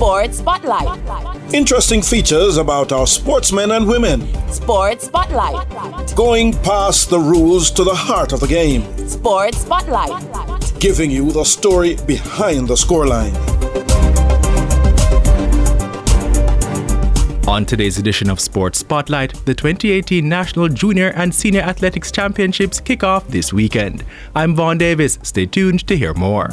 Sports Spotlight. Interesting features about our sportsmen and women. Sports Spotlight. Going past the rules to the heart of the game. Sports Spotlight. Giving you the story behind the scoreline. On today's edition of Sports Spotlight, the 2018 National Junior and Senior Athletics Championships kick off this weekend. I'm Vaughn Davis. Stay tuned to hear more.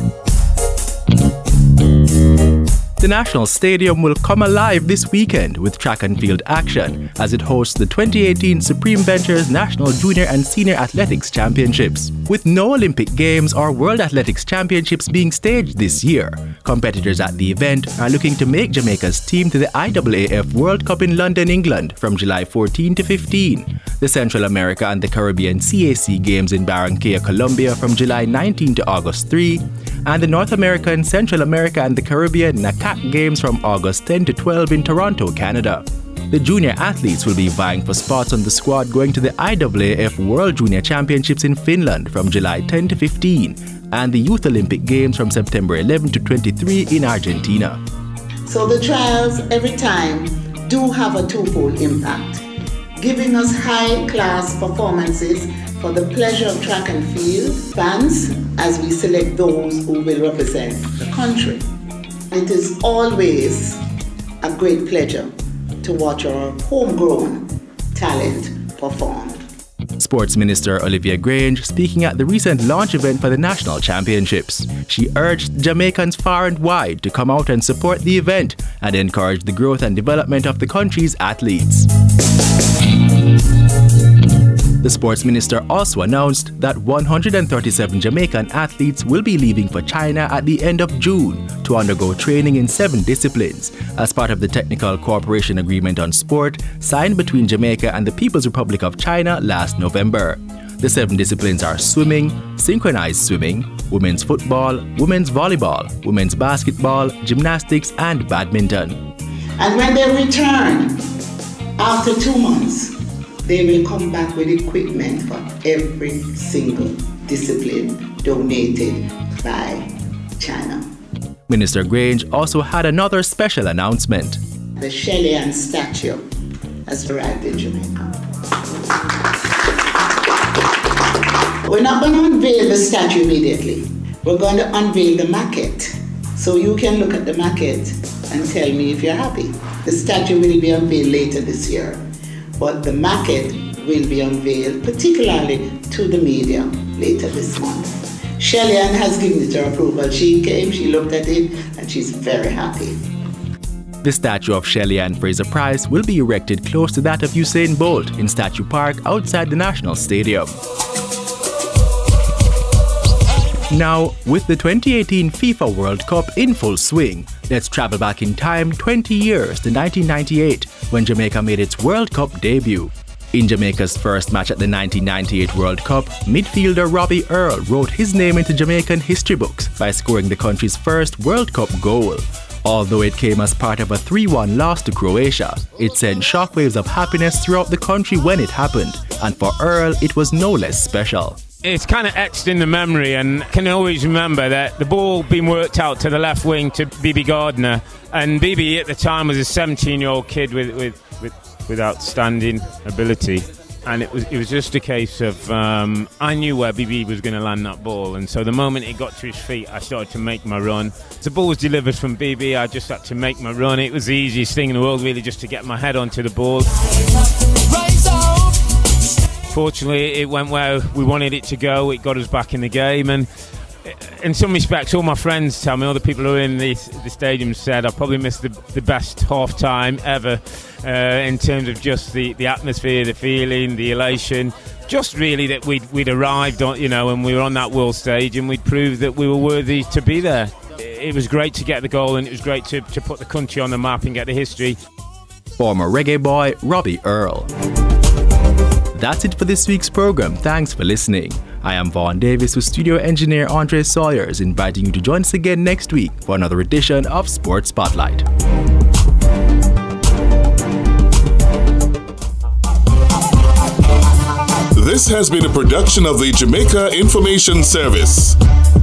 The National Stadium will come alive this weekend with track and field action as it hosts the 2018 Supreme Ventures National Junior and Senior Athletics Championships. With no Olympic Games or World Athletics Championships being staged this year, competitors at the event are looking to make Jamaica's team to the IAAF World Cup in London, England from July 14 to 15, the Central America and the Caribbean CAC Games in Barranquilla, Colombia from July 19 to August 3, and the North American, Central America and the Caribbean NACAC Games from August 10 to 12 in Toronto, Canada. The junior athletes will be vying for spots on the squad going to the IAAF World Junior Championships in Finland from July 10 to 15 and the Youth Olympic Games from September 11 to 23 in Argentina. So the trials every time do have a twofold impact, giving us high-class performances for the pleasure of track and field fans as we select those who will represent the country. It is always a great pleasure to watch our homegrown talent perform. Sports Minister Olivia Grange speaking at the recent launch event for the National Championships. She urged Jamaicans far and wide to come out and support the event and encourage the growth and development of the country's athletes. The Sports Minister also announced that 137 Jamaican athletes will be leaving for China at the end of June to undergo training in 7 disciplines as part of the Technical Cooperation Agreement on Sport signed between Jamaica and the People's Republic of China last November. The 7 disciplines are swimming, synchronized swimming, women's football, women's volleyball, women's basketball, gymnastics, and badminton. And when they return after 2 months, they will come back with equipment for every single discipline donated by China. Minister Grange also had another special announcement. The Shelly-Ann statue has arrived in Jamaica. We're not going to unveil the statue immediately. We're going to unveil the maquette. So you can look at the maquette and tell me if you're happy. The statue will be unveiled later this year, but the maquette will be unveiled particularly to the media later this month. Shelly-Ann has given it her approval. She came, she looked at it, and she's very happy. The statue of Shelly-Ann Fraser-Pryce will be erected close to that of Usain Bolt in Statue Park outside the National Stadium. Now, with the 2018 FIFA World Cup in full swing, let's travel back in time 20 years to 1998 when Jamaica made its World Cup debut. In Jamaica's first match at the 1998 World Cup, midfielder Robbie Earle wrote his name into Jamaican history books by scoring the country's first World Cup goal. Although it came as part of a 3-1 loss to Croatia, it sent shockwaves of happiness throughout the country when it happened, and for Earle, it was no less special. It's kind of etched in the memory, and I can always remember that the ball being worked out to the left wing to Bibi Gardner, and Bibi at the time was a 17-year-old kid with outstanding ability, and it was just a case of I knew where Bibi was going to land that ball, and so the moment it got to his feet, I started to make my run. The ball was delivered from Bibi, I just had to make my run. It was the easiest thing in the world, really, just to get my head onto the ball. Fortunately, it went where we wanted it to go. It got us back in the game, and in some respects, all my friends tell me, all the people who were in the stadium said I probably missed the best half-time ever in terms of just the atmosphere, the feeling, the elation. Just really that we'd arrived on, and we were on that world stage, and we'd proved that we were worthy to be there. It was great to get the goal, and it was great to put the country on the map and get the history. Former reggae boy Robbie Earle. That's it for this week's program. Thanks for listening. I am Vaughn Davis with studio engineer Andre Sawyers, inviting you to join us again next week for another edition of Sports Spotlight. This has been a production of the Jamaica Information Service.